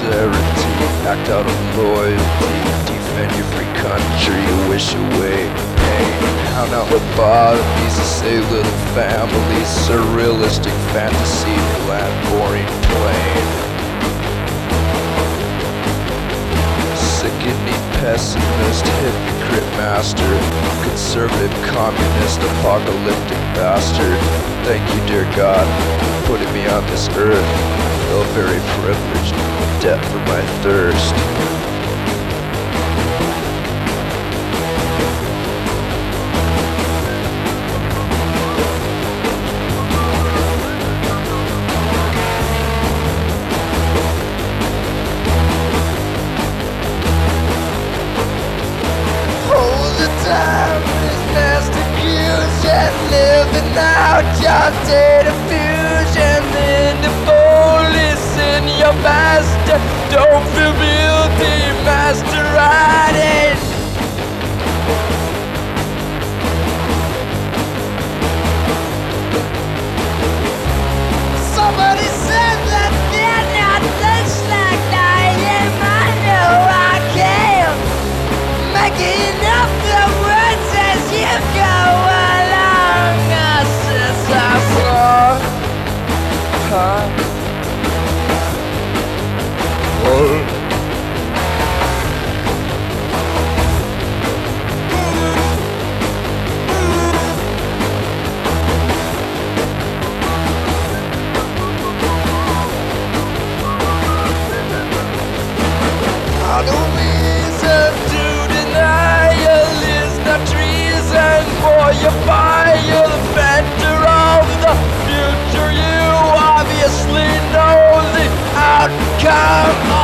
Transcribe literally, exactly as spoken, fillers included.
sincerity, act out of loyalty, defend your free country, wish away pain. Hound out what bother me to save little families, surrealistic fantasy, bland, boring, plain. Sickening pessimist, hypocrite master, conservative communist, apocalyptic bastard. Thank you, dear God, for putting me on this earth. I feel very privileged, death for my thirst. Time is nasty fusion, living out your data fusion. In the police in your master, don't feel guilty, master riding. Somebody said that they're not things like I am. I know I can make enough the words as you go along. I says I saw, huh? Oh. I don't reason to denial is not treason for your fire, the vendor of the future. You obviously know the outcome.